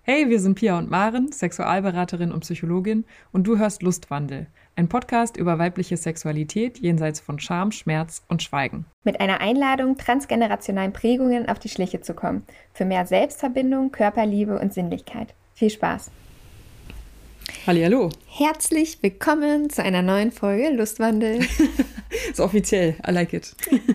Hey, wir sind Pia und Maren, Sexualberaterin und Psychologin, und du hörst Lustwandel, ein Podcast über weibliche Sexualität jenseits von Scham, Schmerz und Schweigen. Mit einer Einladung, transgenerationalen Prägungen auf die Schliche zu kommen. Für mehr Selbstverbindung, Körperliebe und Sinnlichkeit. Viel Spaß! Hallihallo. Herzlich willkommen zu einer neuen Folge Lustwandel. Ist offiziell, I like it.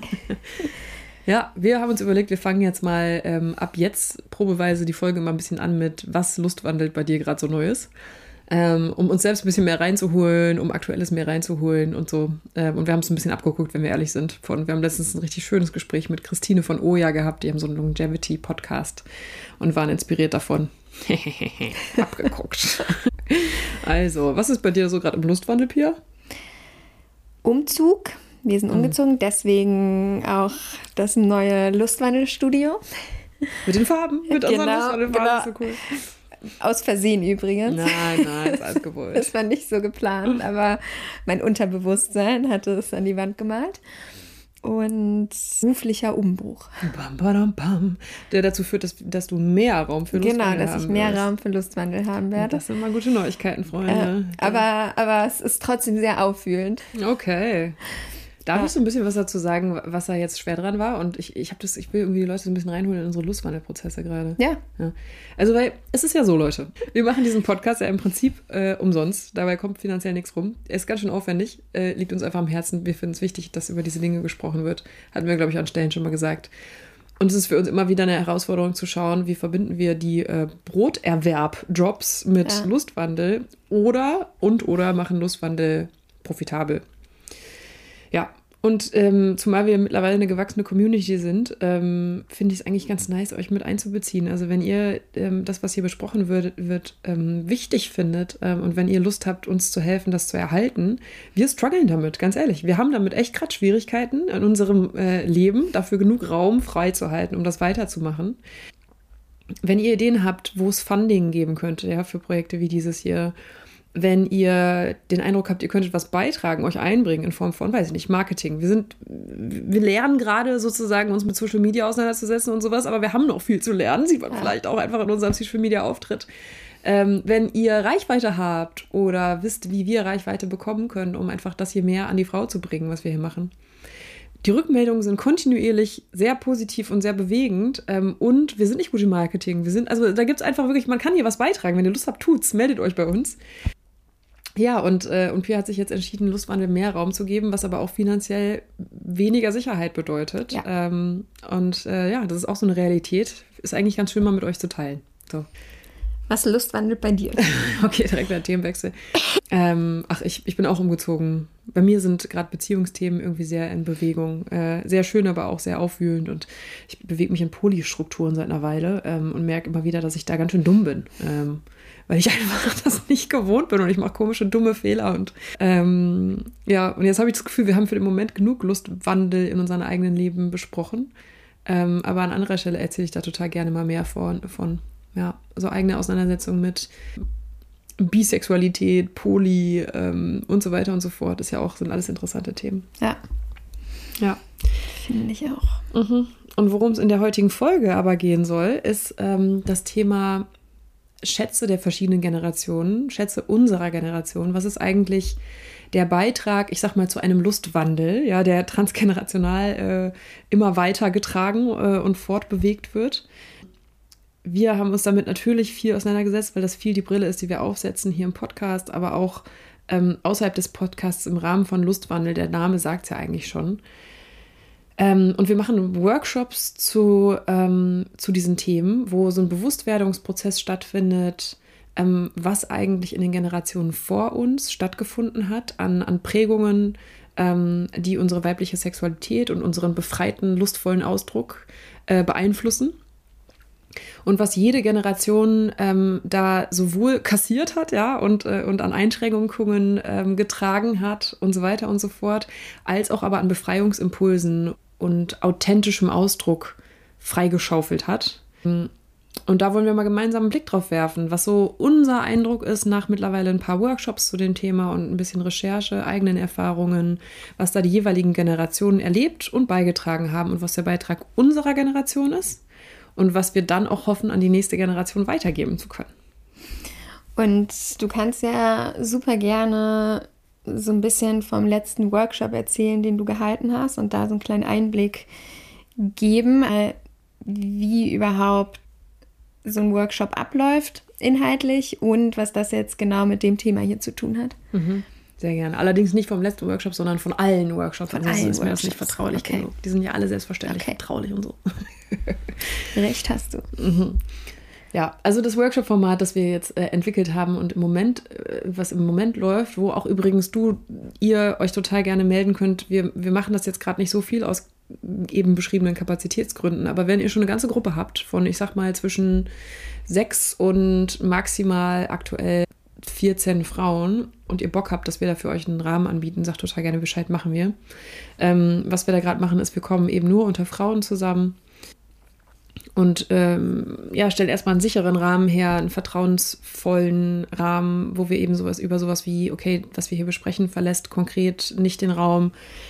Ja, wir haben uns überlegt, wir fangen jetzt mal ab jetzt probeweise die Folge mal ein bisschen an mit, was Lustwandelt bei dir gerade so Neues. Um uns selbst ein bisschen mehr reinzuholen, um Aktuelles mehr reinzuholen und so. Und wir haben es ein bisschen abgeguckt, wenn wir ehrlich sind. Wir haben letztens ein richtig schönes Gespräch mit Christine von Oja gehabt. Die haben so einen Longevity-Podcast und waren inspiriert davon. Abgeguckt. Also, was ist bei dir so gerade im Lustwandel, Pia? Umzug. Wir sind umgezogen, deswegen auch das neue Lustwandelstudio. Mit den Farben, mit unseren Lustwandelfarben, genau. Ist so cool. Aus Versehen übrigens. Nein, ist alles gewollt. Das war nicht so geplant, aber mein Unterbewusstsein hatte es an die Wand gemalt. Und beruflicher Umbruch. Bam, bam, bam, der dazu führt, dass du mehr Raum für Lustwandel haben wirst. Genau, dass ich mehr Raum für Lustwandel haben werde. Das sind mal gute Neuigkeiten, Freunde. Aber es ist trotzdem sehr aufwühlend. Okay. Darf ich so ein bisschen was dazu sagen, was da jetzt schwer dran war? Und ich will irgendwie die Leute so ein bisschen reinholen in unsere Lustwandelprozesse gerade. Ja. Also, weil es ist ja so, Leute. Wir machen diesen Podcast ja im Prinzip umsonst. Dabei kommt finanziell nichts rum. Er ist ganz schön aufwendig, liegt uns einfach am Herzen. Wir finden es wichtig, dass über diese Dinge gesprochen wird. Hatten wir, glaube ich, an Stellen schon mal gesagt. Und es ist für uns immer wieder eine Herausforderung zu schauen, wie verbinden wir die Broterwerb-Jobs mit Lustwandel oder machen Lustwandel profitabel. Ja, und zumal wir mittlerweile eine gewachsene Community sind, finde ich es eigentlich ganz nice, euch mit einzubeziehen. Also wenn ihr das, was hier besprochen wird, wichtig findet und wenn ihr Lust habt, uns zu helfen, das zu erhalten, wir strugglen damit, ganz ehrlich. Wir haben damit echt gerade Schwierigkeiten in unserem Leben, dafür genug Raum freizuhalten, um das weiterzumachen. Wenn ihr Ideen habt, wo es Funding geben könnte, ja, für Projekte wie dieses hier, wenn ihr den Eindruck habt, ihr könntet was beitragen, euch einbringen in Form von, weiß ich nicht, Marketing. Wir lernen gerade sozusagen, uns mit Social Media auseinanderzusetzen und sowas, aber wir haben noch viel zu lernen. Sieht man vielleicht auch einfach in unserem Social Media Auftritt. Wenn ihr Reichweite habt oder wisst, wie wir Reichweite bekommen können, um einfach das hier mehr an die Frau zu bringen, was wir hier machen. Die Rückmeldungen sind kontinuierlich sehr positiv und sehr bewegend und wir sind nicht gut im Marketing. Da gibt es einfach wirklich, man kann hier was beitragen. Wenn ihr Lust habt, tut's, meldet euch bei uns. Ja, und Pia hat sich jetzt entschieden, Lustwandel mehr Raum zu geben, was aber auch finanziell weniger Sicherheit bedeutet. Ja. Das ist auch so eine Realität. Ist eigentlich ganz schön, mal mit euch zu teilen. So. Was lustwandelt bei dir? Okay, direkt der Themenwechsel. Ich bin auch umgezogen. Bei mir sind gerade Beziehungsthemen irgendwie sehr in Bewegung. Sehr schön, aber auch sehr aufwühlend. Und ich bewege mich in Polystrukturen seit einer Weile und merke immer wieder, dass ich da ganz schön dumm bin. Weil ich einfach das nicht gewohnt bin und ich mache komische, dumme Fehler. Und und jetzt habe ich das Gefühl, wir haben für den Moment genug Lustwandel in unserem eigenen Leben besprochen. Aber an anderer Stelle erzähle ich da total gerne mal mehr von so eigene Auseinandersetzungen mit Bisexualität, Poly und so weiter und so fort. Sind alles interessante Themen. Ja. Finde ich auch. Mhm. Und worum es in der heutigen Folge aber gehen soll, ist das Thema Schätze der verschiedenen Generationen, Schätze unserer Generation. Was ist eigentlich der Beitrag, ich sag mal, zu einem Lustwandel, ja, der transgenerational immer weiter getragen und fortbewegt wird? Wir haben uns damit natürlich viel auseinandergesetzt, weil das viel die Brille ist, die wir aufsetzen hier im Podcast, aber auch außerhalb des Podcasts im Rahmen von Lustwandel. Der Name sagt es ja eigentlich schon. Und wir machen Workshops zu diesen Themen, wo so ein Bewusstwerdungsprozess stattfindet, was eigentlich in den Generationen vor uns stattgefunden hat, an Prägungen, die unsere weibliche Sexualität und unseren befreiten, lustvollen Ausdruck beeinflussen. Und was jede Generation da sowohl kassiert hat, ja, und an Einschränkungen getragen hat und so weiter und so fort, als auch aber an Befreiungsimpulsen und authentischem Ausdruck freigeschaufelt hat. Und da wollen wir mal gemeinsam einen Blick drauf werfen, was so unser Eindruck ist nach mittlerweile ein paar Workshops zu dem Thema und ein bisschen Recherche, eigenen Erfahrungen, was da die jeweiligen Generationen erlebt und beigetragen haben und was der Beitrag unserer Generation ist und was wir dann auch hoffen, an die nächste Generation weitergeben zu können. Und du kannst ja super gerne so ein bisschen vom letzten Workshop erzählen, den du gehalten hast und da so einen kleinen Einblick geben, wie überhaupt so ein Workshop abläuft inhaltlich und was das jetzt genau mit dem Thema hier zu tun hat. Sehr gerne. Allerdings nicht vom letzten Workshop, sondern von allen Workshops. Von also allen ist mir das Workshops. nicht vertraulich genug. Die sind ja alle selbstverständlich vertraulich und so. Recht hast du. Ja, also das Workshop-Format, das wir jetzt entwickelt haben und im Moment, was im Moment läuft, wo auch übrigens ihr euch total gerne melden könnt. Wir machen das jetzt gerade nicht so viel aus eben beschriebenen Kapazitätsgründen, aber wenn ihr schon eine ganze Gruppe habt von, ich sag mal, zwischen 6 und maximal aktuell 14 Frauen und ihr Bock habt, dass wir da für euch einen Rahmen anbieten, sagt total gerne Bescheid, machen wir. Was wir da gerade machen, ist, wir kommen eben nur unter Frauen zusammen und stellen erstmal einen sicheren Rahmen her, einen vertrauensvollen Rahmen, wo wir eben sowas wie, okay, was wir hier besprechen, verlässt konkret nicht den Raum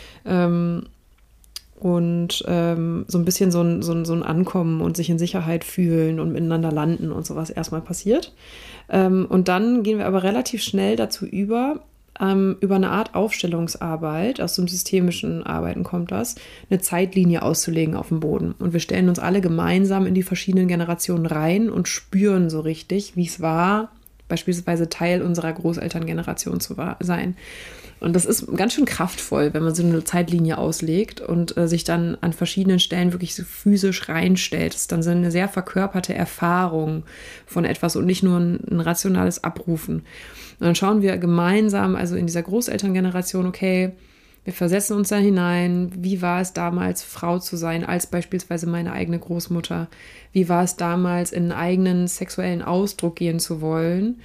und so ein bisschen so ein Ankommen und sich in Sicherheit fühlen und miteinander landen und sowas erstmal passiert. Und dann gehen wir aber relativ schnell dazu über eine Art Aufstellungsarbeit, aus dem systemischen Arbeiten kommt das, eine Zeitlinie auszulegen auf dem Boden. Und wir stellen uns alle gemeinsam in die verschiedenen Generationen rein und spüren so richtig, wie es war, beispielsweise Teil unserer Großelterngeneration zu sein. Und das ist ganz schön kraftvoll, wenn man so eine Zeitlinie auslegt und sich dann an verschiedenen Stellen wirklich so physisch reinstellt. Das ist dann so eine sehr verkörperte Erfahrung von etwas und nicht nur ein rationales Abrufen. Und dann schauen wir gemeinsam, also in dieser Großelterngeneration, okay, wir versetzen uns da hinein, wie war es damals, Frau zu sein, als beispielsweise meine eigene Großmutter? Wie war es damals, in einen eigenen sexuellen Ausdruck gehen zu wollen?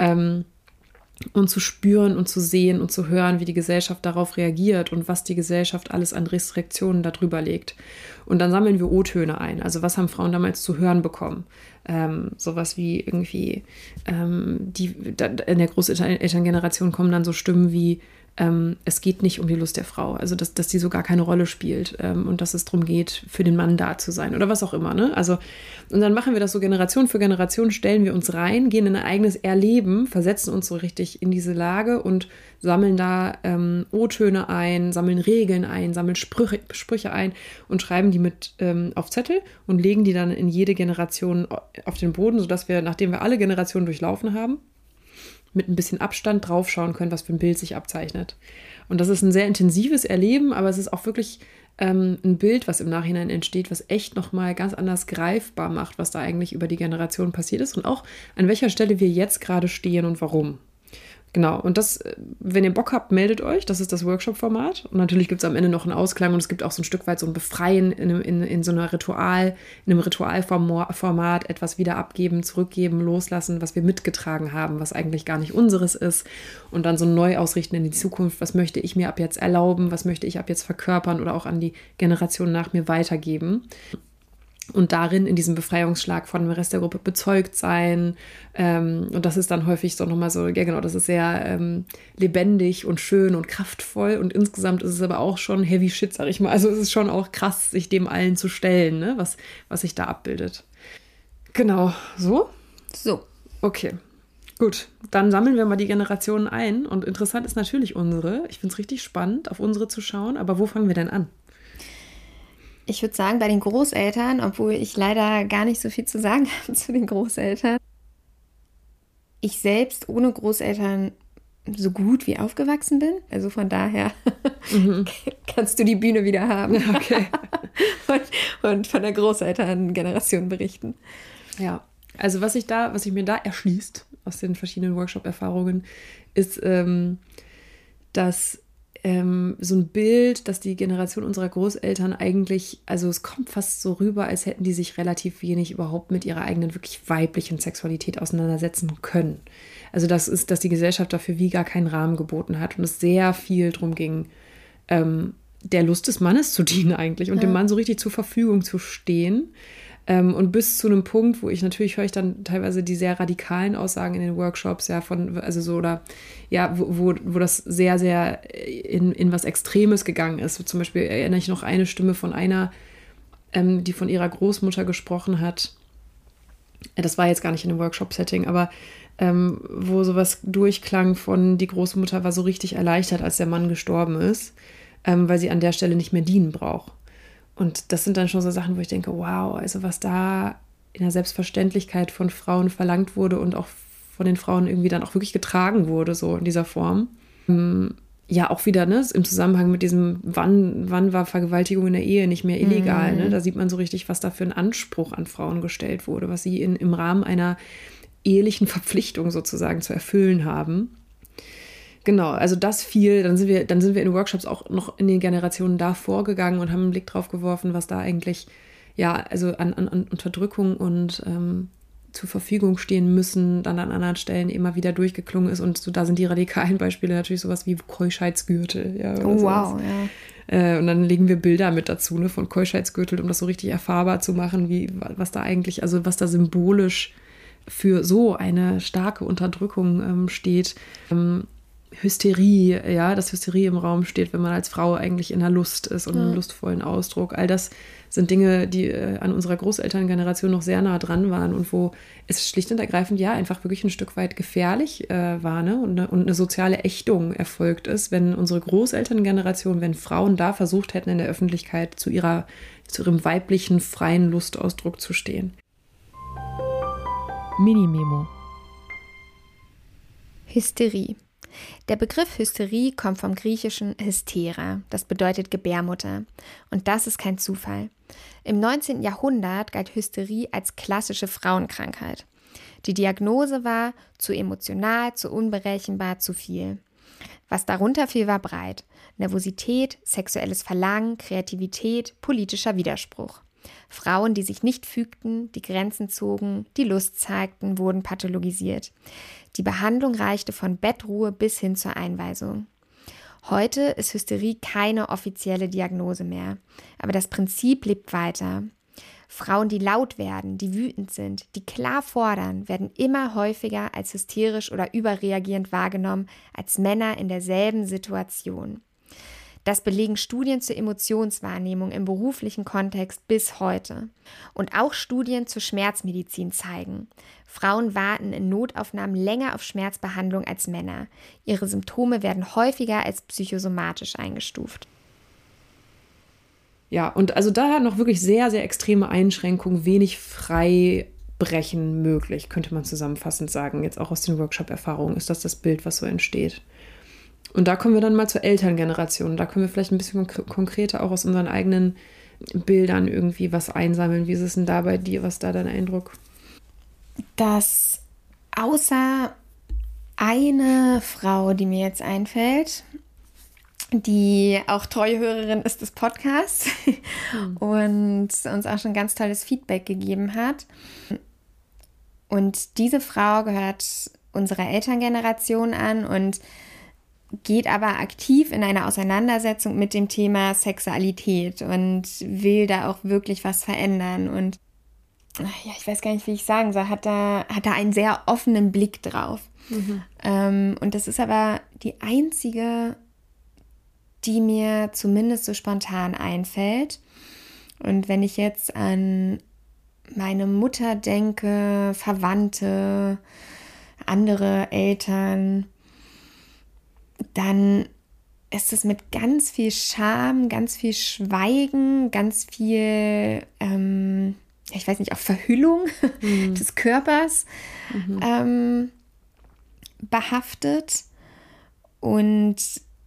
Und zu spüren und zu sehen und zu hören, wie die Gesellschaft darauf reagiert und was die Gesellschaft alles an Restriktionen darüber legt. Und dann sammeln wir O-Töne ein. Also was haben Frauen damals zu hören bekommen? Sowas wie irgendwie, in der Großelterngeneration kommen dann so Stimmen wie, es geht nicht um die Lust der Frau, also dass die so gar keine Rolle spielt und dass es darum geht, für den Mann da zu sein oder was auch immer. Ne? Also, und dann machen wir das so Generation für Generation, stellen wir uns rein, gehen in ein eigenes Erleben, versetzen uns so richtig in diese Lage und sammeln da O-Töne ein, sammeln Regeln ein, sammeln Sprüche ein und schreiben die mit auf Zettel und legen die dann in jede Generation auf den Boden, sodass wir, nachdem wir alle Generationen durchlaufen haben, mit ein bisschen Abstand draufschauen können, was für ein Bild sich abzeichnet. Und das ist ein sehr intensives Erleben, aber es ist auch wirklich ein Bild, was im Nachhinein entsteht, was echt nochmal ganz anders greifbar macht, was da eigentlich über die Generation passiert ist und auch an welcher Stelle wir jetzt gerade stehen und warum. Genau, und das, wenn ihr Bock habt, meldet euch, das ist das Workshop-Format. Und natürlich gibt es am Ende noch einen Ausklang und es gibt auch so ein Stück weit so ein Befreien in so einem Ritualformat, etwas wieder abgeben, zurückgeben, loslassen, was wir mitgetragen haben, was eigentlich gar nicht unseres ist. Und dann so neu ausrichten in die Zukunft, was möchte ich mir ab jetzt erlauben, was möchte ich ab jetzt verkörpern oder auch an die Generation nach mir weitergeben. Und darin, in diesem Befreiungsschlag von dem Rest der Gruppe bezeugt sein. Und das ist dann häufig so nochmal so, ja genau, das ist sehr lebendig und schön und kraftvoll. Und insgesamt ist es aber auch schon heavy shit, sag ich mal. Also es ist schon auch krass, sich dem allen zu stellen, ne? Was sich da abbildet. Genau, so? So. Okay, gut. Dann sammeln wir mal die Generationen ein. Und interessant ist natürlich unsere. Ich finde es richtig spannend, auf unsere zu schauen. Aber wo fangen wir denn an? Ich würde sagen, bei den Großeltern, obwohl ich leider gar nicht so viel zu sagen habe zu den Großeltern. Ich selbst ohne Großeltern so gut wie aufgewachsen bin. Also von daher kannst du die Bühne wieder haben. Okay. und von der Großelterngeneration berichten. Ja, also was sich mir da erschließt aus den verschiedenen Workshop-Erfahrungen, ist, dass so ein Bild, dass die Generation unserer Großeltern eigentlich, also es kommt fast so rüber, als hätten die sich relativ wenig überhaupt mit ihrer eigenen wirklich weiblichen Sexualität auseinandersetzen können. Also das ist, dass die Gesellschaft dafür wie gar keinen Rahmen geboten hat und es sehr viel darum ging, der Lust des Mannes zu dienen eigentlich und dem Mann so richtig zur Verfügung zu stehen. Und bis zu einem Punkt, wo höre ich dann teilweise die sehr radikalen Aussagen in den Workshops, wo das sehr, sehr in was Extremes gegangen ist. Zum Beispiel erinnere ich noch eine Stimme von einer die von ihrer Großmutter gesprochen hat. Das war jetzt gar nicht in einem Workshop-Setting, aber wo sowas durchklang von, die Großmutter war so richtig erleichtert, als der Mann gestorben ist, weil sie an der Stelle nicht mehr dienen braucht. Und das sind dann schon so Sachen, wo ich denke, wow, also was da in der Selbstverständlichkeit von Frauen verlangt wurde und auch von den Frauen irgendwie dann auch wirklich getragen wurde, so in dieser Form. Ja, auch wieder, ne, im Zusammenhang mit diesem, wann war Vergewaltigung in der Ehe nicht mehr illegal, ne? Da sieht man so richtig, was da für ein Anspruch an Frauen gestellt wurde, was sie im Rahmen einer ehelichen Verpflichtung sozusagen zu erfüllen haben. Genau, also das viel, dann sind wir in Workshops auch noch in den Generationen davor gegangen und haben einen Blick drauf geworfen, was da eigentlich, ja, also an Unterdrückung und zur Verfügung stehen müssen, dann an anderen Stellen immer wieder durchgeklungen ist. Und so, da sind die radikalen Beispiele natürlich sowas wie Keuschheitsgürtel. Ja, oh, wow, ja. Und dann legen wir Bilder mit dazu, ne, von Keuschheitsgürtel, um das so richtig erfahrbar zu machen, was da eigentlich, also was da symbolisch für so eine starke Unterdrückung steht. Hysterie, ja, dass Hysterie im Raum steht, wenn man als Frau eigentlich in der Lust ist und einem lustvollen Ausdruck. All das sind Dinge, die an unserer Großelterngeneration noch sehr nah dran waren und wo es schlicht und ergreifend ja einfach wirklich ein Stück weit gefährlich war, ne? Und eine soziale Ächtung erfolgt ist, wenn unsere Großelterngeneration, wenn Frauen da versucht hätten, in der Öffentlichkeit zu ihrem weiblichen, freien Lustausdruck zu stehen. Mini-Memo. Hysterie. Der Begriff Hysterie kommt vom griechischen Hystera, das bedeutet Gebärmutter. Und das ist kein Zufall. Im 19. Jahrhundert galt Hysterie als klassische Frauenkrankheit. Die Diagnose war zu emotional, zu unberechenbar, zu viel. Was darunter fiel, war breit. Nervosität, sexuelles Verlangen, Kreativität, politischer Widerspruch. Frauen, die sich nicht fügten, die Grenzen zogen, die Lust zeigten, wurden pathologisiert. Die Behandlung reichte von Bettruhe bis hin zur Einweisung. Heute ist Hysterie keine offizielle Diagnose mehr, aber das Prinzip lebt weiter. Frauen, die laut werden, die wütend sind, die klar fordern, werden immer häufiger als hysterisch oder überreagierend wahrgenommen als Männer in derselben Situation. Das belegen Studien zur Emotionswahrnehmung im beruflichen Kontext bis heute. Und auch Studien zur Schmerzmedizin zeigen: Frauen warten in Notaufnahmen länger auf Schmerzbehandlung als Männer. Ihre Symptome werden häufiger als psychosomatisch eingestuft. Ja, und also da noch wirklich sehr, sehr extreme Einschränkungen, wenig Freibrechen möglich, könnte man zusammenfassend sagen. Jetzt auch aus den Workshop-Erfahrungen ist das Bild, was so entsteht. Und da kommen wir dann mal zur Elterngeneration. Da können wir vielleicht ein bisschen konkreter auch aus unseren eigenen Bildern irgendwie was einsammeln. Wie ist es denn da bei dir? Was ist da dein Eindruck? Dass außer eine Frau, die mir jetzt einfällt, die auch treue Hörerin ist des Podcasts und uns auch schon ganz tolles Feedback gegeben hat. Und diese Frau gehört unserer Elterngeneration an und geht aber aktiv in eine Auseinandersetzung mit dem Thema Sexualität und will da auch wirklich was verändern. Und ja, ich weiß gar nicht, wie ich sagen soll, hat da einen sehr offenen Blick drauf. Und das ist aber die einzige, die mir zumindest so spontan einfällt. Und wenn ich jetzt an meine Mutter denke, Verwandte, andere Eltern, dann ist es mit ganz viel Scham, ganz viel Schweigen, ganz viel, ich weiß nicht, auch Verhüllung des Körpers behaftet. Und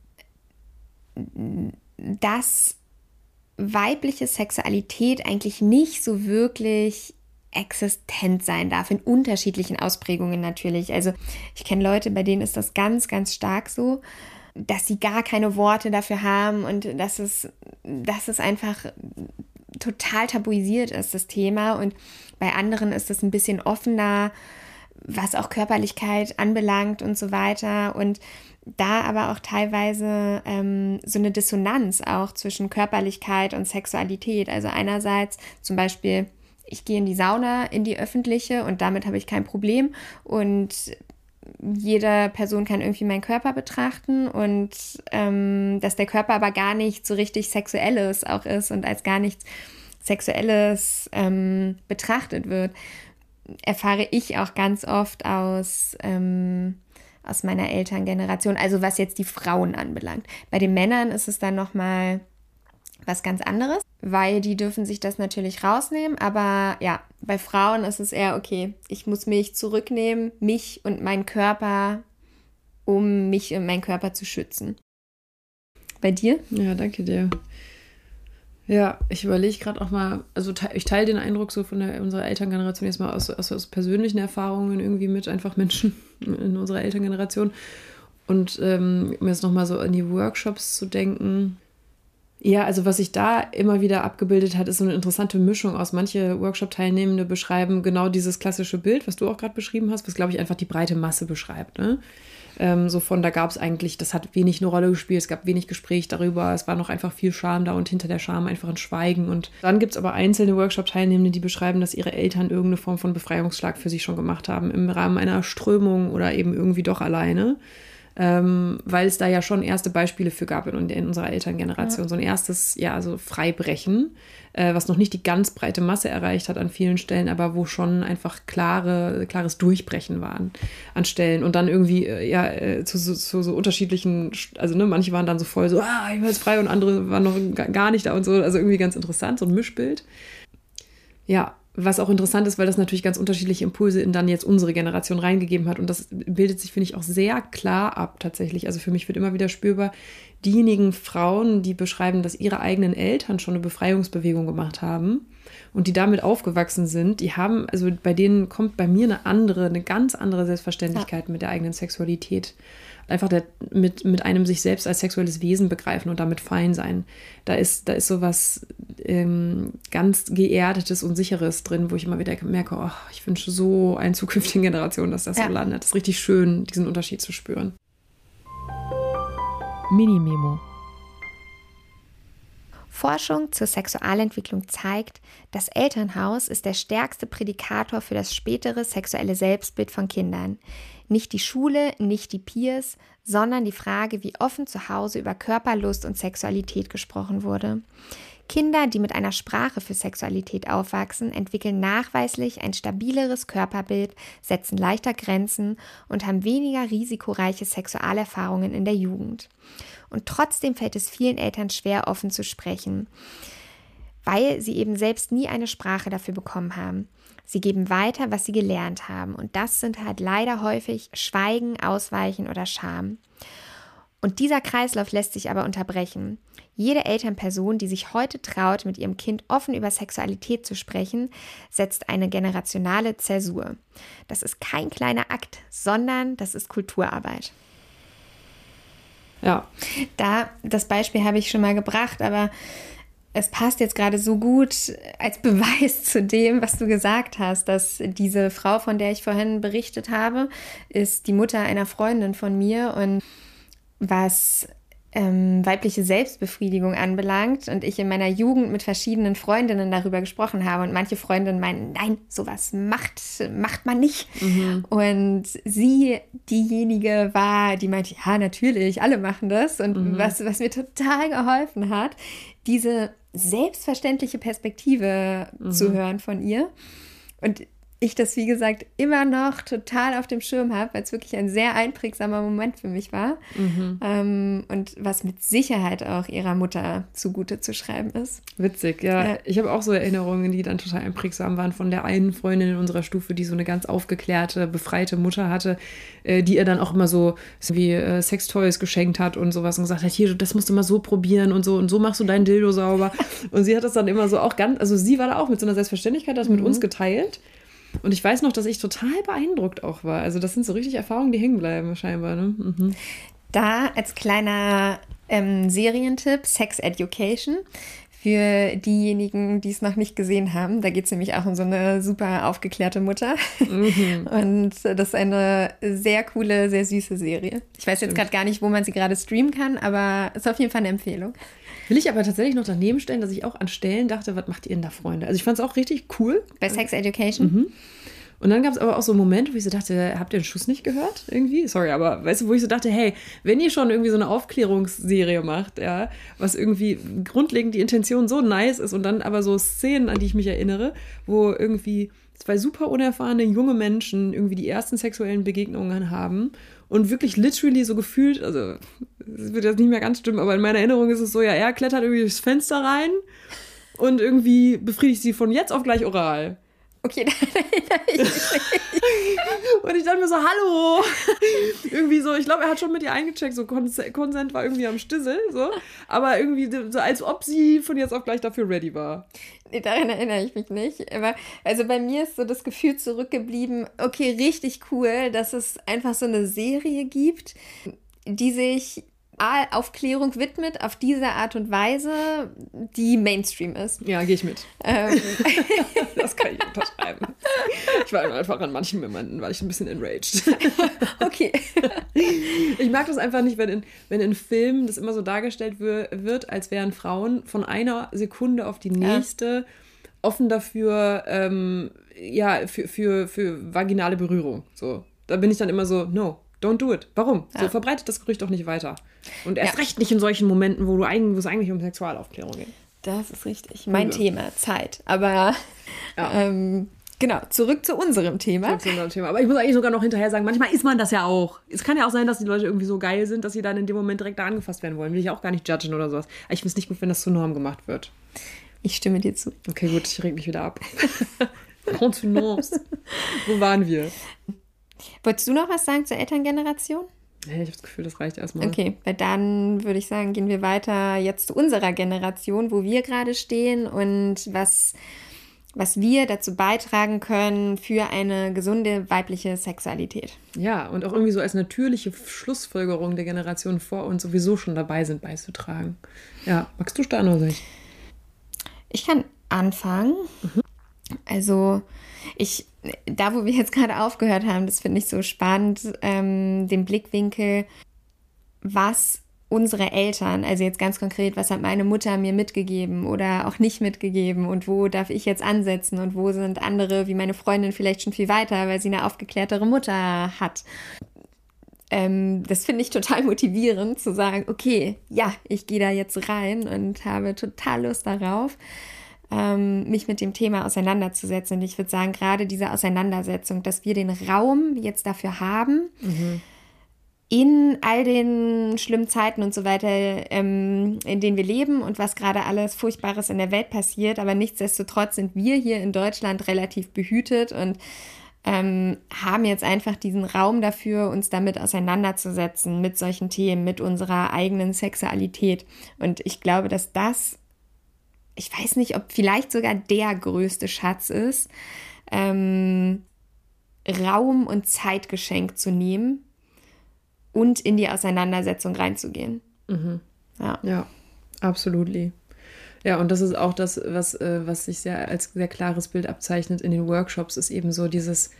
dass weibliche Sexualität eigentlich nicht so wirklich existent sein darf, in unterschiedlichen Ausprägungen natürlich. Also ich kenne Leute, bei denen ist das ganz, ganz stark so, dass sie gar keine Worte dafür haben und dass es einfach total tabuisiert ist, das Thema. Und bei anderen ist es ein bisschen offener, was auch Körperlichkeit anbelangt und so weiter. Und da aber auch teilweise so eine Dissonanz auch zwischen Körperlichkeit und Sexualität. Also einerseits zum Beispiel, ich gehe in die Sauna, in die öffentliche, und damit habe ich kein Problem. Und jede Person kann irgendwie meinen Körper betrachten und dass der Körper aber gar nicht so richtig Sexuelles auch ist und als gar nichts Sexuelles betrachtet wird, erfahre ich auch ganz oft aus meiner Elterngeneration, also was jetzt die Frauen anbelangt. Bei den Männern ist es dann nochmal was ganz anderes, weil die dürfen sich das natürlich rausnehmen, aber ja, bei Frauen ist es eher, okay, ich muss mich zurücknehmen, mich und meinen Körper, um mich und meinen Körper zu schützen. Bei dir? Ja, danke dir. Ja, ich überlege gerade auch mal, also ich teile den Eindruck so von unserer Elterngeneration jetzt mal aus persönlichen Erfahrungen irgendwie mit einfach Menschen in unserer Elterngeneration und mir jetzt nochmal so an die Workshops zu denken. Ja, also was sich da immer wieder abgebildet hat, ist so eine interessante Mischung aus. Manche Workshop-Teilnehmende beschreiben genau dieses klassische Bild, was du auch gerade beschrieben hast, was, glaube ich, einfach die breite Masse beschreibt, ne? So von, da gab es eigentlich, das hat wenig eine Rolle gespielt, es gab wenig Gespräch darüber, es war noch einfach viel Scham da und hinter der Scham einfach ein Schweigen. Und dann gibt es aber einzelne Workshop-Teilnehmende, die beschreiben, dass ihre Eltern irgendeine Form von Befreiungsschlag für sich schon gemacht haben, im Rahmen einer Strömung oder eben irgendwie doch alleine. Weil es da ja schon erste Beispiele für gab in unserer Elterngeneration. Ja. So ein erstes, ja, also Freibrechen, was noch nicht die ganz breite Masse erreicht hat an vielen Stellen, aber wo schon einfach klares Durchbrechen waren an Stellen. Und dann irgendwie, zu so unterschiedlichen, also ne, manche waren dann so voll so, ich bin jetzt frei und andere waren noch gar nicht da und so. Also irgendwie ganz interessant, so ein Mischbild. Ja, was auch interessant ist, weil das natürlich ganz unterschiedliche Impulse in dann jetzt unsere Generation reingegeben hat. Und das bildet sich, finde ich, auch sehr klar ab tatsächlich. Also für mich wird immer wieder spürbar, diejenigen Frauen, die beschreiben, dass ihre eigenen Eltern schon eine Befreiungsbewegung gemacht haben und die damit aufgewachsen sind, die haben, also bei denen kommt bei mir eine ganz andere Selbstverständlichkeit mit der eigenen Sexualität. Einfach mit einem sich selbst als sexuelles Wesen begreifen und damit fein sein. Da ist sowas ganz Geerdetes und Sicheres drin, wo ich immer wieder merke, ich wünsche so einen zukünftigen Generationen, dass das so landet. Das ist richtig schön, diesen Unterschied zu spüren. Mini-Memo. Forschung zur Sexualentwicklung zeigt, das Elternhaus ist der stärkste Prädikator für das spätere sexuelle Selbstbild von Kindern. Nicht die Schule, nicht die Peers, sondern die Frage, wie offen zu Hause über Körperlust und Sexualität gesprochen wurde. Kinder, die mit einer Sprache für Sexualität aufwachsen, entwickeln nachweislich ein stabileres Körperbild, setzen leichter Grenzen und haben weniger risikoreiche Sexualerfahrungen in der Jugend. Und trotzdem fällt es vielen Eltern schwer, offen zu sprechen, weil sie eben selbst nie eine Sprache dafür bekommen haben. Sie geben weiter, was sie gelernt haben. Und das sind halt leider häufig Schweigen, Ausweichen oder Scham. Und dieser Kreislauf lässt sich aber unterbrechen. Jede Elternperson, die sich heute traut, mit ihrem Kind offen über Sexualität zu sprechen, setzt eine generationale Zäsur. Das ist kein kleiner Akt, sondern das ist Kulturarbeit. Ja. Das Beispiel habe ich schon mal gebracht, aber es passt jetzt gerade so gut als Beweis zu dem, was du gesagt hast, dass diese Frau, von der ich vorhin berichtet habe, ist die Mutter einer Freundin von mir und was weibliche Selbstbefriedigung anbelangt und ich in meiner Jugend mit verschiedenen Freundinnen darüber gesprochen habe und manche Freundinnen meinen, nein, sowas macht man nicht. Mhm. Und sie diejenige war, die meinte, ja, natürlich, alle machen das. Und was mir total geholfen hat, diese selbstverständliche Perspektive zu hören von ihr. Und ich das, wie gesagt, immer noch total auf dem Schirm habe, weil es wirklich ein sehr einprägsamer Moment für mich war. Und was mit Sicherheit auch ihrer Mutter zugute zu schreiben ist. Witzig, ja. Ich habe auch so Erinnerungen, die dann total einprägsam waren von der einen Freundin in unserer Stufe, die so eine ganz aufgeklärte, befreite Mutter hatte, die ihr dann auch immer so wie Sextoys geschenkt hat und sowas und gesagt hat, hier, das musst du mal so probieren und so machst du dein Dildo sauber. Und sie hat das dann immer so auch ganz, also sie war da auch mit so einer Selbstverständlichkeit, das mit uns geteilt. Und ich weiß noch, dass ich total beeindruckt auch war. Also das sind so richtig Erfahrungen, die hängen bleiben scheinbar. Ne? Mhm. Da als kleiner Serientipp, Sex Education. Für diejenigen, die es noch nicht gesehen haben. Da geht es nämlich auch um so eine super aufgeklärte Mutter. Und das ist eine sehr coole, sehr süße Serie. Ich weiß jetzt gerade gar nicht, wo man sie gerade streamen kann, aber es ist auf jeden Fall eine Empfehlung. Will ich aber tatsächlich noch daneben stellen, dass ich auch an Stellen dachte, was macht ihr denn da, Freunde? Also ich fand es auch richtig cool. Bei Sex Education? Und dann gab es aber auch so Momente, wo ich so dachte, habt ihr den Schuss nicht gehört irgendwie? Sorry, aber weißt du, wo ich so dachte, hey, wenn ihr schon irgendwie so eine Aufklärungsserie macht, ja, was irgendwie grundlegend die Intention so nice ist und dann aber so Szenen, an die ich mich erinnere, wo irgendwie 2 super unerfahrene junge Menschen irgendwie die ersten sexuellen Begegnungen haben und wirklich literally so gefühlt, also es wird jetzt nicht mehr ganz stimmen, aber in meiner Erinnerung ist es so, ja, er klettert irgendwie durchs Fenster rein und irgendwie befriedigt sie von jetzt auf gleich oral. Okay, da erinnere ich mich. Und ich dachte mir so, hallo. Irgendwie so, ich glaube, er hat schon mit ihr eingecheckt, so Consent war irgendwie am Stissel, so. Aber irgendwie so, als ob sie von jetzt auf gleich dafür ready war. Nee, daran erinnere ich mich nicht. Aber also bei mir ist so das Gefühl zurückgeblieben, okay, richtig cool, dass es einfach so eine Serie gibt, die sich Aufklärung widmet auf diese Art und Weise, die Mainstream ist. Ja, gehe ich mit. Das kann ich unterschreiben. Ich war einfach an manchen Momenten, war ich ein bisschen enraged. Okay. Ich mag das einfach nicht, wenn in Filmen das immer so dargestellt wird, als wären Frauen von einer Sekunde auf die nächste offen dafür, für vaginale Berührung. So. Da bin ich dann immer so, no. Don't do it. Warum? Ja. So verbreitet das Gerücht doch nicht weiter. Und erst recht nicht in solchen Momenten, wo es eigentlich um Sexualaufklärung geht. Das ist richtig. Mein Thema, Zeit. Aber genau, zurück zu unserem Thema. Aber ich muss eigentlich sogar noch hinterher sagen, manchmal ist man das ja auch. Es kann ja auch sein, dass die Leute irgendwie so geil sind, dass sie dann in dem Moment direkt da angefasst werden wollen. Will ich auch gar nicht judgen oder sowas. Aber ich finde es nicht gut, wenn das zur Norm gemacht wird. Ich stimme dir zu. Okay, gut, ich reg mich wieder ab. Contenance. Wo waren wir? Wolltest du noch was sagen zur Elterngeneration? Ich habe das Gefühl, das reicht erstmal. Okay, weil dann würde ich sagen, gehen wir weiter jetzt zu unserer Generation, wo wir gerade stehen und was wir dazu beitragen können für eine gesunde weibliche Sexualität. Ja, und auch irgendwie so als natürliche Schlussfolgerung der Generation vor uns sowieso schon dabei sind, beizutragen. Ja, magst du starten oder soll ich? Ich kann anfangen. Also da, wo wir jetzt gerade aufgehört haben, das finde ich so spannend, den Blickwinkel, was unsere Eltern, also jetzt ganz konkret, was hat meine Mutter mir mitgegeben oder auch nicht mitgegeben und wo darf ich jetzt ansetzen und wo sind andere, wie meine Freundin, vielleicht schon viel weiter, weil sie eine aufgeklärtere Mutter hat. Das finde ich total motivierend, zu sagen, okay, ja, ich gehe da jetzt rein und habe total Lust darauf, mich mit dem Thema auseinanderzusetzen. Und ich würde sagen, gerade diese Auseinandersetzung, dass wir den Raum jetzt dafür haben, in all den schlimmen Zeiten und so weiter, in denen wir leben und was gerade alles Furchtbares in der Welt passiert, aber nichtsdestotrotz sind wir hier in Deutschland relativ behütet und haben jetzt einfach diesen Raum dafür, uns damit auseinanderzusetzen, mit solchen Themen, mit unserer eigenen Sexualität. Und ich glaube, dass das, ich weiß nicht, ob vielleicht sogar der größte Schatz ist, Raum und Zeit geschenkt zu nehmen und in die Auseinandersetzung reinzugehen. Ja, absolut. Ja, und das ist auch das, was sich als sehr klares Bild abzeichnet in den Workshops, ist eben so dieses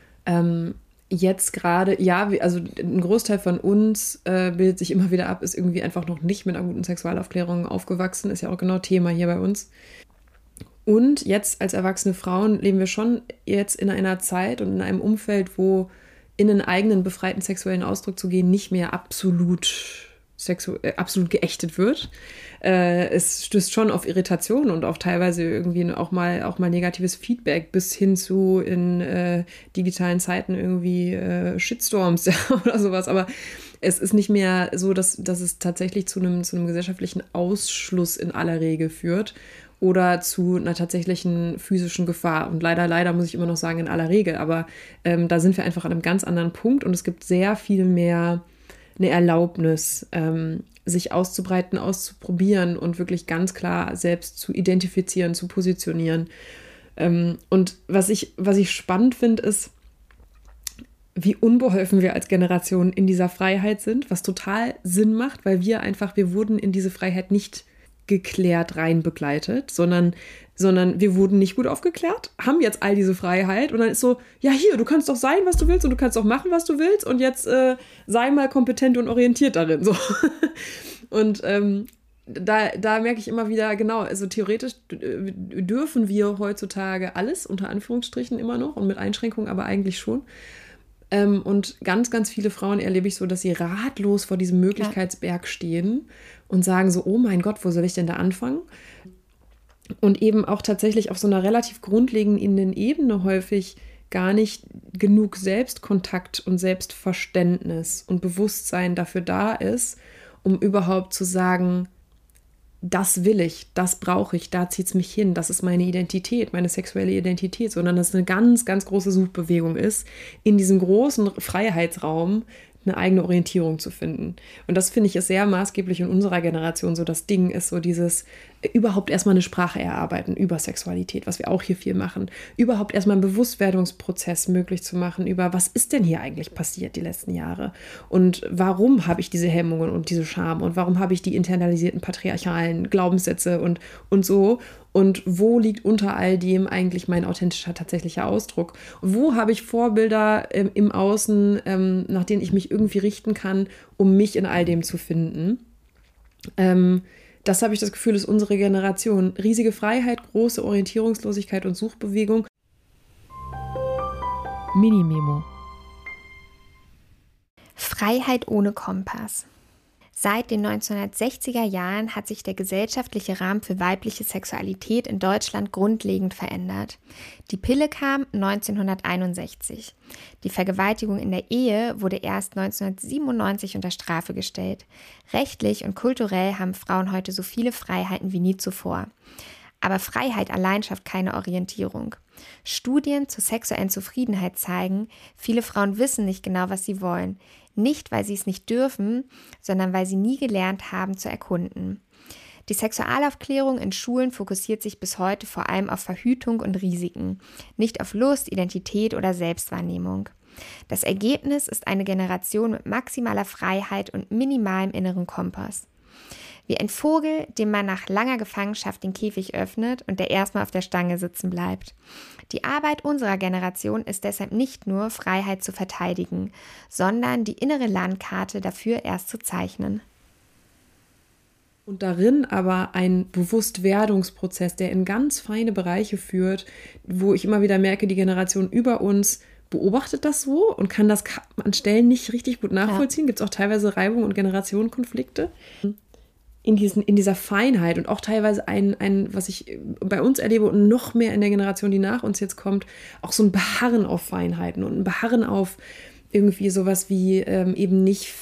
jetzt gerade, also ein Großteil von uns bildet sich immer wieder ab, ist irgendwie einfach noch nicht mit einer guten Sexualaufklärung aufgewachsen, ist ja auch genau Thema hier bei uns. Und jetzt als erwachsene Frauen leben wir schon jetzt in einer Zeit und in einem Umfeld, wo in einen eigenen befreiten sexuellen Ausdruck zu gehen nicht mehr absolut geächtet wird. Es stößt schon auf Irritation und auf teilweise irgendwie auch mal negatives Feedback bis hin zu in digitalen Zeiten irgendwie Shitstorms oder sowas. Aber es ist nicht mehr so, dass es tatsächlich zu einem gesellschaftlichen Ausschluss in aller Regel führt oder zu einer tatsächlichen physischen Gefahr. Und leider muss ich immer noch sagen, in aller Regel. Aber da sind wir einfach an einem ganz anderen Punkt und es gibt sehr viel mehr eine Erlaubnis, sich auszubreiten, auszuprobieren und wirklich ganz klar selbst zu identifizieren, zu positionieren. Und was ich spannend finde, ist, wie unbeholfen wir als Generation in dieser Freiheit sind, was total Sinn macht, weil wir wurden in diese Freiheit nicht geklärt rein begleitet, sondern wir wurden nicht gut aufgeklärt, haben jetzt all diese Freiheit und dann ist so, ja hier, du kannst doch sein, was du willst und du kannst auch machen, was du willst und jetzt sei mal kompetent und orientiert darin. So. Und da merke ich immer wieder, genau, also theoretisch dürfen wir heutzutage alles, unter Anführungsstrichen immer noch und mit Einschränkungen, aber eigentlich schon. Und ganz, ganz viele Frauen erlebe ich so, dass sie ratlos vor diesem Möglichkeitsberg stehen und sagen so, oh mein Gott, wo soll ich denn da anfangen? Und eben auch tatsächlich auf so einer relativ grundlegenden Ebene häufig gar nicht genug Selbstkontakt und Selbstverständnis und Bewusstsein dafür da ist, um überhaupt zu sagen, das will ich, das brauche ich, da zieht es mich hin, das ist meine Identität, meine sexuelle Identität, sondern dass es eine ganz, ganz große Suchbewegung ist, in diesem großen Freiheitsraum eine eigene Orientierung zu finden. Und das finde ich ist sehr maßgeblich in unserer Generation so das Ding ist, so dieses überhaupt erstmal eine Sprache erarbeiten über Sexualität, was wir auch hier viel machen, überhaupt erstmal einen Bewusstwerdungsprozess möglich zu machen über, was ist denn hier eigentlich passiert die letzten Jahre und warum habe ich diese Hemmungen und diese Scham und warum habe ich die internalisierten patriarchalen Glaubenssätze und so und wo liegt unter all dem eigentlich mein authentischer, tatsächlicher Ausdruck? Wo habe ich Vorbilder im Außen, nach denen ich mich irgendwie richten kann, um mich in all dem zu finden? Das habe ich das Gefühl, ist unsere Generation. Riesige Freiheit, große Orientierungslosigkeit und Suchbewegung. Mini-Memo. Freiheit ohne Kompass. Seit den 1960er Jahren hat sich der gesellschaftliche Rahmen für weibliche Sexualität in Deutschland grundlegend verändert. Die Pille kam 1961. Die Vergewaltigung in der Ehe wurde erst 1997 unter Strafe gestellt. Rechtlich und kulturell haben Frauen heute so viele Freiheiten wie nie zuvor. Aber Freiheit allein schafft keine Orientierung. Studien zur sexuellen Zufriedenheit zeigen, viele Frauen wissen nicht genau, was sie wollen. Nicht, weil sie es nicht dürfen, sondern weil sie nie gelernt haben zu erkunden. Die Sexualaufklärung in Schulen fokussiert sich bis heute vor allem auf Verhütung und Risiken, nicht auf Lust, Identität oder Selbstwahrnehmung. Das Ergebnis ist eine Generation mit maximaler Freiheit und minimalem inneren Kompass. Wie ein Vogel, dem man nach langer Gefangenschaft den Käfig öffnet und der erstmal auf der Stange sitzen bleibt. Die Arbeit unserer Generation ist deshalb nicht nur, Freiheit zu verteidigen, sondern die innere Landkarte dafür erst zu zeichnen. Und darin aber ein Bewusstwerdungsprozess, der in ganz feine Bereiche führt, wo ich immer wieder merke, die Generation über uns beobachtet das so und kann das an Stellen nicht richtig gut nachvollziehen. Gibt es auch teilweise Reibung und Generationenkonflikte. In dieser Feinheit und auch teilweise was ich bei uns erlebe und noch mehr in der Generation, die nach uns jetzt kommt, auch so ein Beharren auf Feinheiten und ein Beharren auf irgendwie sowas wie eben nicht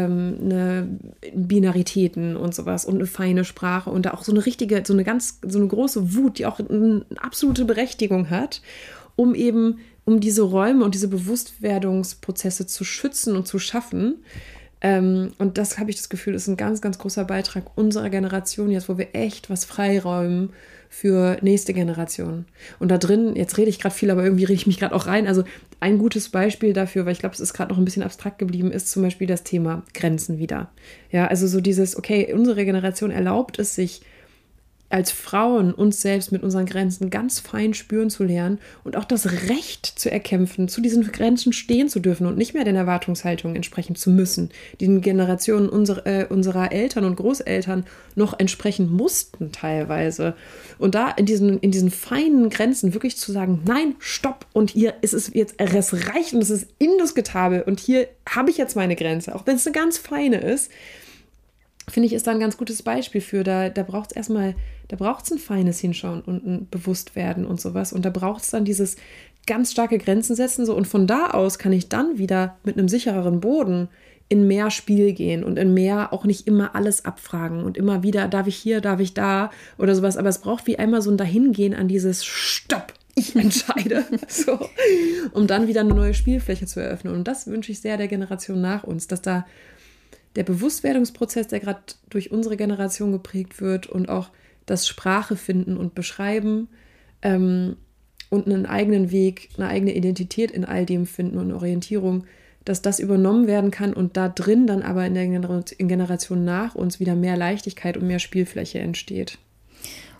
Binaritäten und sowas und eine feine Sprache und da auch so eine große Wut, die auch eine absolute Berechtigung hat, um diese Räume und diese Bewusstwerdungsprozesse zu schützen und zu schaffen. Und das habe ich das Gefühl, ist ein ganz, ganz großer Beitrag unserer Generation jetzt, wo wir echt was freiräumen für nächste Generationen. Und da drin, jetzt rede ich gerade viel, aber irgendwie rede ich mich gerade auch rein. Also ein gutes Beispiel dafür, weil ich glaube, es ist gerade noch ein bisschen abstrakt geblieben, ist zum Beispiel das Thema Grenzen wieder. Ja, also so dieses, okay, unsere Generation erlaubt es sich, als Frauen uns selbst mit unseren Grenzen ganz fein spüren zu lernen und auch das Recht zu erkämpfen, zu diesen Grenzen stehen zu dürfen und nicht mehr den Erwartungshaltungen entsprechen zu müssen, die den Generationen unserer Eltern und Großeltern noch entsprechen mussten teilweise. Und da in diesen feinen Grenzen wirklich zu sagen, nein, stopp, und hier ist es jetzt, es reicht und es ist indiskutabel und hier habe ich jetzt meine Grenze, auch wenn es eine ganz feine ist, finde ich, ist da ein ganz gutes Beispiel für. Da braucht es ein feines Hinschauen und ein Bewusstwerden und sowas. Und da braucht es dann dieses ganz starke Grenzen setzen. So. Und von da aus kann ich dann wieder mit einem sichereren Boden in mehr Spiel gehen und in mehr auch nicht immer alles abfragen und immer wieder, darf ich hier, darf ich da oder sowas. Aber es braucht wie einmal so ein Dahingehen an dieses Stopp, ich entscheide, so, um dann wieder eine neue Spielfläche zu eröffnen. Und das wünsche ich sehr der Generation nach uns, dass da der Bewusstwerdungsprozess, der gerade durch unsere Generation geprägt wird und auch das Sprache finden und beschreiben und einen eigenen Weg, eine eigene Identität in all dem finden und Orientierung, dass das übernommen werden kann und da drin dann aber in der Generation nach uns wieder mehr Leichtigkeit und mehr Spielfläche entsteht.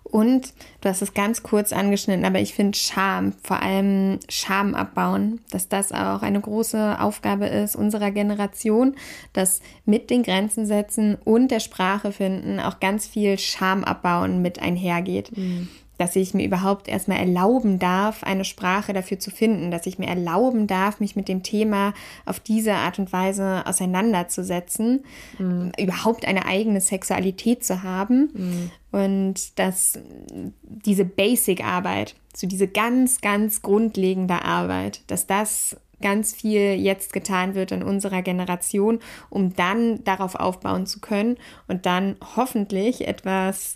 Und du hast es ganz kurz angeschnitten, aber ich finde Scham, vor allem Scham abbauen, dass das auch eine große Aufgabe ist unserer Generation, dass mit den Grenzen setzen und der Sprache finden auch ganz viel Scham abbauen mit einhergeht. Dass ich mir überhaupt erstmal erlauben darf, eine Sprache dafür zu finden, dass ich mir erlauben darf, mich mit dem Thema auf diese Art und Weise auseinanderzusetzen, überhaupt eine eigene Sexualität zu haben und dass diese Basic-Arbeit, so diese ganz, ganz grundlegende Arbeit, dass das ganz viel jetzt getan wird in unserer Generation, um dann darauf aufbauen zu können und dann hoffentlich etwas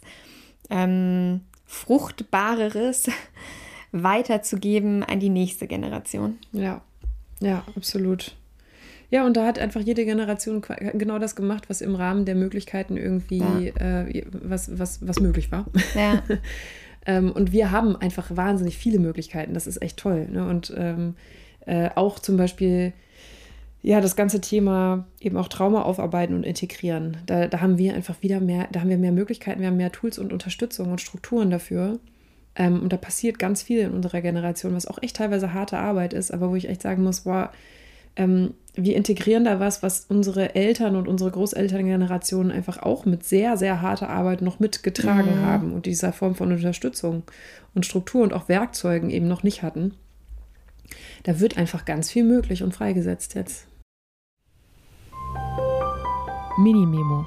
Fruchtbareres weiterzugeben an die nächste Generation. Ja, absolut. Ja, und da hat einfach jede Generation genau das gemacht, was im Rahmen der Möglichkeiten irgendwie was möglich war. Ja. Und wir haben einfach wahnsinnig viele Möglichkeiten. Das ist echt toll. Ne? Und auch zum Beispiel das ganze Thema eben auch Trauma aufarbeiten und integrieren. Da haben wir einfach wieder mehr, da haben wir mehr Möglichkeiten, wir haben mehr Tools und Unterstützung und Strukturen dafür. Und da passiert ganz viel in unserer Generation, was auch echt teilweise harte Arbeit ist, aber wo ich echt sagen muss, wir integrieren da was unsere Eltern und unsere Großelterngenerationen einfach auch mit sehr, sehr harter Arbeit noch mitgetragen haben und dieser Form von Unterstützung und Struktur und auch Werkzeugen eben noch nicht hatten. Da wird einfach ganz viel möglich und freigesetzt jetzt. Mini-Memo.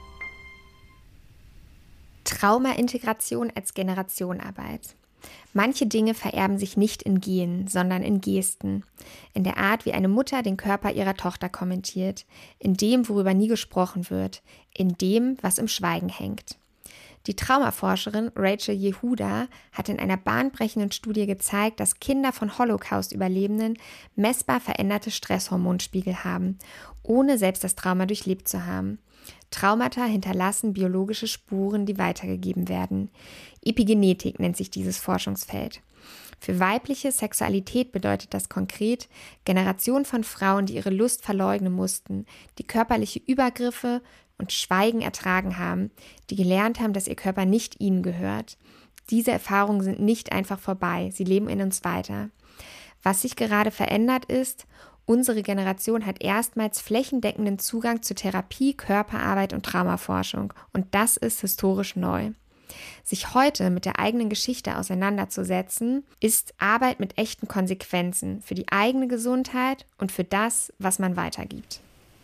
Trauma-Integration als Generationenarbeit. Manche Dinge vererben sich nicht in Genen, sondern in Gesten. In der Art, wie eine Mutter den Körper ihrer Tochter kommentiert, in dem, worüber nie gesprochen wird, in dem, was im Schweigen hängt. Die Traumaforscherin Rachel Yehuda hat in einer bahnbrechenden Studie gezeigt, dass Kinder von Holocaust-Überlebenden messbar veränderte Stresshormonspiegel haben, ohne selbst das Trauma durchlebt zu haben. Traumata hinterlassen biologische Spuren, die weitergegeben werden. Epigenetik nennt sich dieses Forschungsfeld. Für weibliche Sexualität bedeutet das konkret, Generationen von Frauen, die ihre Lust verleugnen mussten, die körperliche Übergriffe und Schweigen ertragen haben, die gelernt haben, dass ihr Körper nicht ihnen gehört. Diese Erfahrungen sind nicht einfach vorbei, sie leben in uns weiter. Was sich gerade verändert ist, unsere Generation hat erstmals flächendeckenden Zugang zu Therapie, Körperarbeit und Traumaforschung und das ist historisch neu. Sich heute mit der eigenen Geschichte auseinanderzusetzen, ist Arbeit mit echten Konsequenzen für die eigene Gesundheit und für das, was man weitergibt.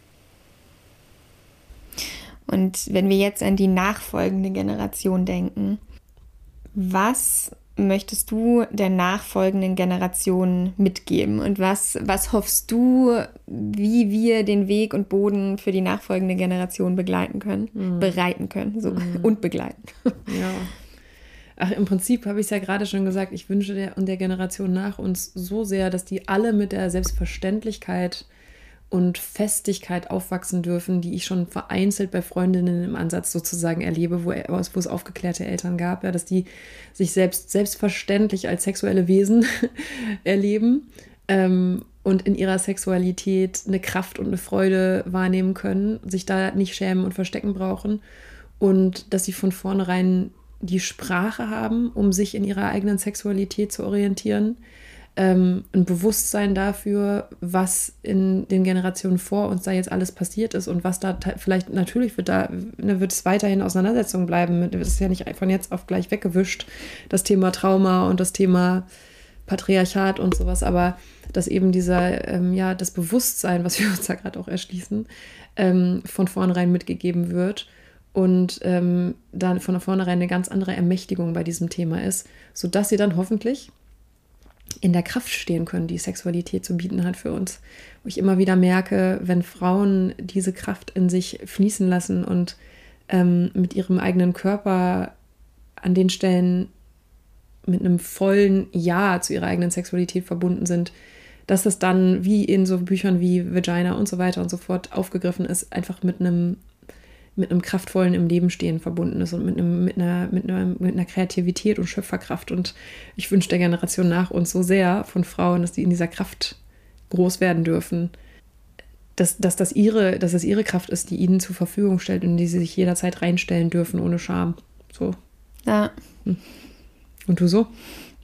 Und wenn wir jetzt an die nachfolgende Generation denken, was möchtest du der nachfolgenden Generation mitgeben? Und was hoffst du, wie wir den Weg und Boden für die nachfolgende Generation bereiten können und begleiten? Ja. Ach, im Prinzip habe ich es ja gerade schon gesagt, ich wünsche der Generation nach uns so sehr, dass die alle mit der Selbstverständlichkeit und Festigkeit aufwachsen dürfen, die ich schon vereinzelt bei Freundinnen im Ansatz sozusagen erlebe, wo es aufgeklärte Eltern gab, dass die sich selbstverständlich als sexuelle Wesen erleben und in ihrer Sexualität eine Kraft und eine Freude wahrnehmen können, sich da nicht schämen und verstecken brauchen und dass sie von vornherein die Sprache haben, um sich in ihrer eigenen Sexualität zu orientieren, ein Bewusstsein dafür, was in den Generationen vor uns da jetzt alles passiert ist und was da vielleicht, natürlich wird es weiterhin Auseinandersetzungen bleiben. Es ist ja nicht von jetzt auf gleich weggewischt, das Thema Trauma und das Thema Patriarchat und sowas, aber dass eben das Bewusstsein, was wir uns da gerade auch erschließen, von vornherein mitgegeben wird und dann von vornherein eine ganz andere Ermächtigung bei diesem Thema ist, sodass sie dann hoffentlich in der Kraft stehen können, die Sexualität zu bieten hat für uns. Wo ich immer wieder merke, wenn Frauen diese Kraft in sich fließen lassen und mit ihrem eigenen Körper an den Stellen mit einem vollen Ja zu ihrer eigenen Sexualität verbunden sind, dass das dann wie in so Büchern wie Vagina und so weiter und so fort aufgegriffen ist, einfach mit einem kraftvollen im Leben stehen verbunden ist und mit einer Kreativität und Schöpferkraft. Und ich wünsche der Generation nach uns so sehr von Frauen, dass die in dieser Kraft groß werden dürfen, dass das ihre Kraft ist, die ihnen zur Verfügung stellt und die sie sich jederzeit reinstellen dürfen ohne Scham. So. Ja. Und du so?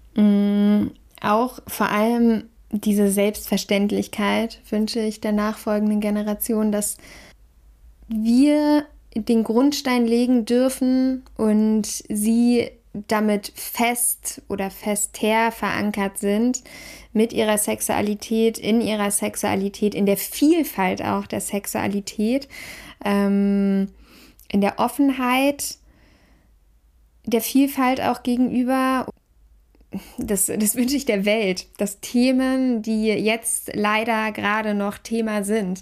Auch vor allem diese Selbstverständlichkeit wünsche ich der nachfolgenden Generation, dass wir den Grundstein legen dürfen und sie damit fest oder fester verankert sind mit ihrer Sexualität, in der Vielfalt auch der Sexualität, in der Offenheit der Vielfalt auch gegenüber. Das wünsche ich der Welt, dass Themen, die jetzt leider gerade noch Thema sind,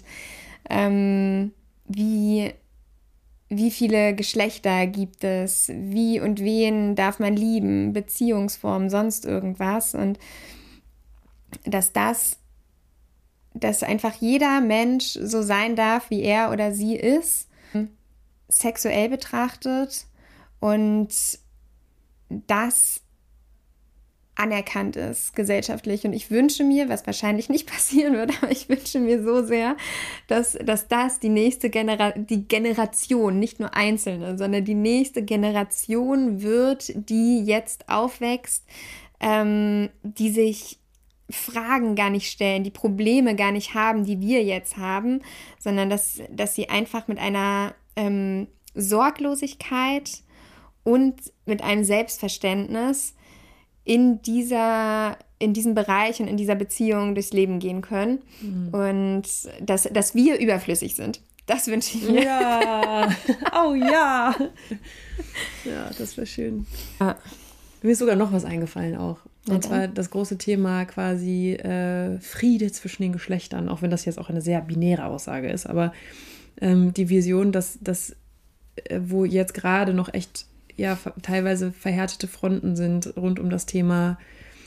wie viele Geschlechter gibt es, wie und wen darf man lieben, Beziehungsformen, sonst irgendwas, und dass einfach jeder Mensch so sein darf, wie er oder sie ist, sexuell betrachtet, und das anerkannt ist gesellschaftlich. Und ich wünsche mir, was wahrscheinlich nicht passieren wird, aber ich wünsche mir so sehr, dass das die nächste Generation, nicht nur Einzelne, sondern die nächste Generation wird, die jetzt aufwächst, die sich Fragen gar nicht stellen, die Probleme gar nicht haben, die wir jetzt haben, sondern dass sie einfach mit einer Sorglosigkeit und mit einem Selbstverständnis in diesem Bereich und in dieser Beziehung durchs Leben gehen können. Und dass wir überflüssig sind. Das wünsche ich mir. Ja, oh ja. Ja, das wäre schön. Ja. Mir ist sogar noch was eingefallen auch. Und zwar das große Thema quasi Friede zwischen den Geschlechtern, auch wenn das jetzt auch eine sehr binäre Aussage ist, aber die Vision, dass wo jetzt gerade noch echt teilweise verhärtete Fronten sind rund um das Thema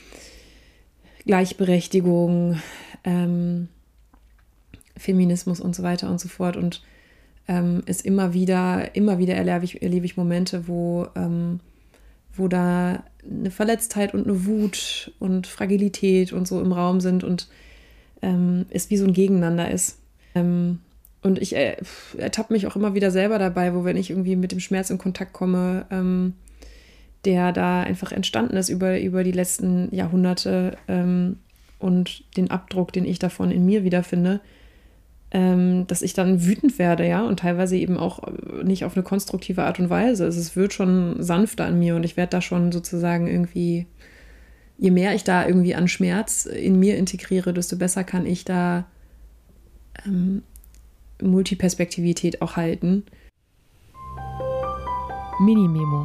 Gleichberechtigung, Feminismus und so weiter und so fort. Und es immer wieder erlebe ich Momente, wo da eine Verletztheit und eine Wut und Fragilität und so im Raum sind und es wie so ein Gegeneinander ist. Und ich ertappe mich auch immer wieder selber dabei, wenn ich irgendwie mit dem Schmerz in Kontakt komme, der da einfach entstanden ist über die letzten Jahrhunderte und den Abdruck, den ich davon in mir wiederfinde, dass ich dann wütend werde, ja, und teilweise eben auch nicht auf eine konstruktive Art und Weise. Also es wird schon sanfter an mir und ich werde da schon sozusagen irgendwie, je mehr ich da irgendwie an Schmerz in mir integriere, desto besser kann ich da Multiperspektivität auch halten. Mini-Memo.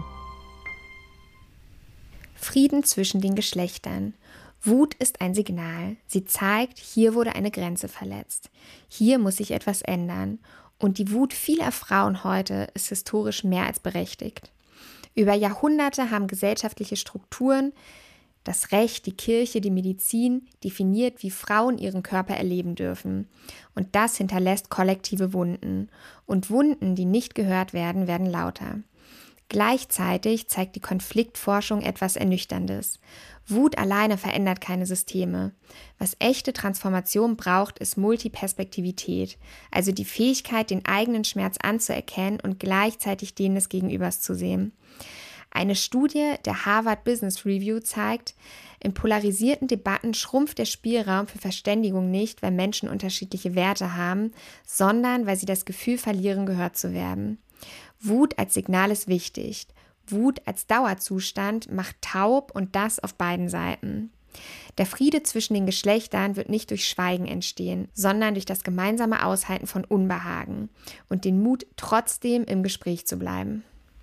Frieden zwischen den Geschlechtern. Wut ist ein Signal. Sie zeigt, hier wurde eine Grenze verletzt. Hier muss sich etwas ändern. Und die Wut vieler Frauen heute ist historisch mehr als berechtigt. Über Jahrhunderte haben gesellschaftliche Strukturen, das Recht, die Kirche, die Medizin definiert, wie Frauen ihren Körper erleben dürfen. Und das hinterlässt kollektive Wunden. Und Wunden, die nicht gehört werden, werden lauter. Gleichzeitig zeigt die Konfliktforschung etwas Ernüchterndes. Wut alleine verändert keine Systeme. Was echte Transformation braucht, ist Multiperspektivität, also die Fähigkeit, den eigenen Schmerz anzuerkennen und gleichzeitig den des Gegenübers zu sehen. Eine Studie der Harvard Business Review zeigt, in polarisierten Debatten schrumpft der Spielraum für Verständigung nicht, weil Menschen unterschiedliche Werte haben, sondern weil sie das Gefühl verlieren, gehört zu werden. Wut als Signal ist wichtig. Wut als Dauerzustand macht taub und das auf beiden Seiten. Der Friede zwischen den Geschlechtern wird nicht durch Schweigen entstehen, sondern durch das gemeinsame Aushalten von Unbehagen und den Mut, trotzdem im Gespräch zu bleiben.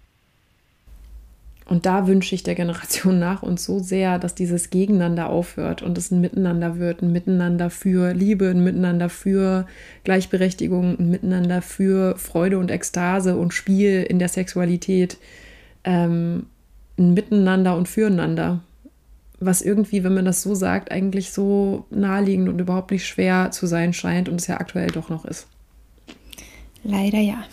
Und da wünsche ich der Generation nach uns so sehr, dass dieses Gegeneinander aufhört und es ein Miteinander wird, ein Miteinander für Liebe, ein Miteinander für Gleichberechtigung, ein Miteinander für Freude und Ekstase und Spiel in der Sexualität, ein Miteinander und Füreinander, was irgendwie, wenn man das so sagt, eigentlich so naheliegend und überhaupt nicht schwer zu sein scheint und es ja aktuell doch noch ist. Leider ja.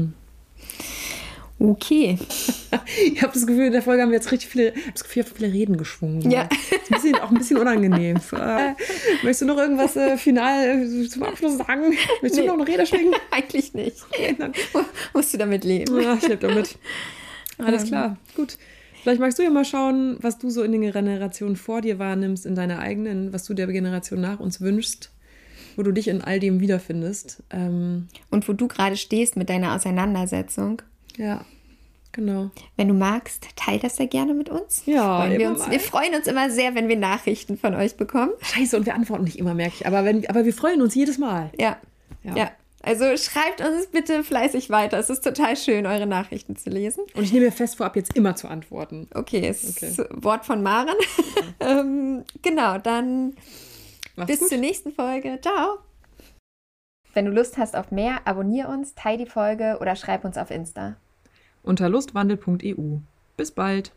Okay. Ich habe das Gefühl, in der Folge haben wir jetzt richtig viele Reden geschwungen. Ja. Auch ein bisschen unangenehm. Möchtest du noch irgendwas final zum Abschluss sagen? Möchtest du noch eine Rede schwingen? Eigentlich nicht. Musst du damit leben? Ja, ich lebe damit. Alles klar. Gut. Vielleicht magst du ja mal schauen, was du so in den Generationen vor dir wahrnimmst, in deiner eigenen, was du der Generation nach uns wünschst, wo du dich in all dem wiederfindest. Und wo du gerade stehst mit deiner Auseinandersetzung. Ja, genau. Wenn du magst, teil das sehr gerne mit uns. Ja, Wir freuen uns immer sehr, wenn wir Nachrichten von euch bekommen. Scheiße, und wir antworten nicht immer, merke ich. Aber wir freuen uns jedes Mal. Ja. Also schreibt uns bitte fleißig weiter. Es ist total schön, eure Nachrichten zu lesen. Und ich nehme mir fest, vorab jetzt immer zu antworten. Okay, ist Wort von Maren. Genau, dann bis zur nächsten Folge. Ciao. Wenn du Lust hast auf mehr, abonnier uns, teil die Folge oder schreib uns auf Insta. Unter lustwandel.eu. Bis bald.